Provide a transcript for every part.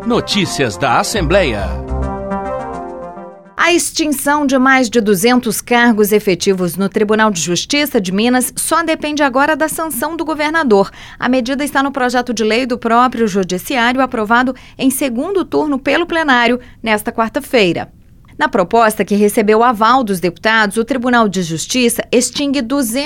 Notícias da Assembleia. A extinção de mais de 200 cargos efetivos no Tribunal de Justiça de Minas só depende agora da sanção do governador. A medida está no projeto de lei do próprio Judiciário, aprovado em segundo turno pelo plenário nesta quarta-feira. Na proposta, que recebeu o aval dos deputados, o Tribunal de Justiça extingue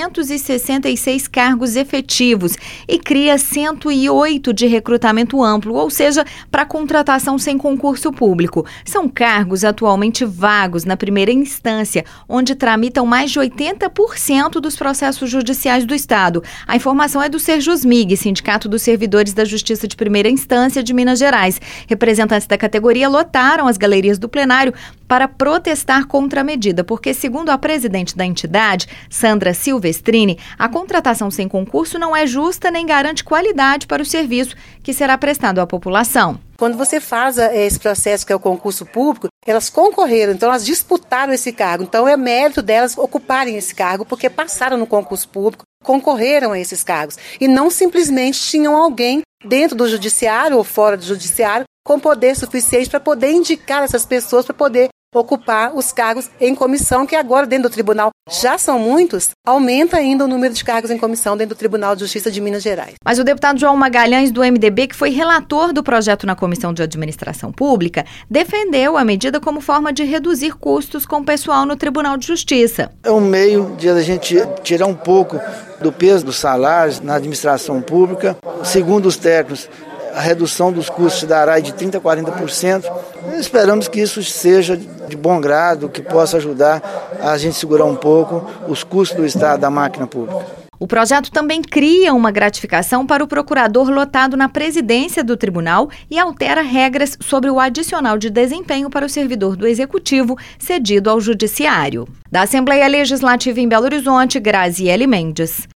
266 cargos efetivos e cria 108 de recrutamento amplo, ou seja, para contratação sem concurso público. São cargos atualmente vagos na primeira instância, onde tramitam mais de 80% dos processos judiciais do Estado. A informação é do Serjusmig, Sindicato dos Servidores da Justiça de Primeira Instância de Minas Gerais. Representantes da categoria lotaram as galerias do plenário para protestar contra a medida, porque, segundo a presidente da entidade, Sandra Silvestrini, a contratação sem concurso não é justa nem garante qualidade para o serviço que será prestado à população. Quando você faz esse processo que é o concurso público, elas concorreram, então elas disputaram esse cargo. Então é mérito delas ocuparem esse cargo, porque passaram no concurso público, concorreram a esses cargos. E não simplesmente tinham alguém dentro do judiciário ou fora do judiciário com poder suficiente para poder indicar essas pessoas para poder ocupar os cargos em comissão, que agora dentro do tribunal já são muitos, aumenta ainda o número de cargos em comissão dentro do Tribunal de Justiça de Minas Gerais. Mas o deputado João Magalhães, do MDB, que foi relator do projeto na Comissão de Administração Pública, defendeu a medida como forma de reduzir custos com o pessoal no Tribunal de Justiça. É um meio de a gente tirar um pouco do peso dos salários na administração pública. Segundo os técnicos, a redução dos custos se dará de 30% a 40%. Esperamos que isso seja de bom grado, que possa ajudar a gente segurar um pouco os custos do Estado, da máquina pública. O projeto também cria uma gratificação para o procurador lotado na presidência do tribunal e altera regras sobre o adicional de desempenho para o servidor do Executivo cedido ao Judiciário. Da Assembleia Legislativa em Belo Horizonte, Graziele Mendes.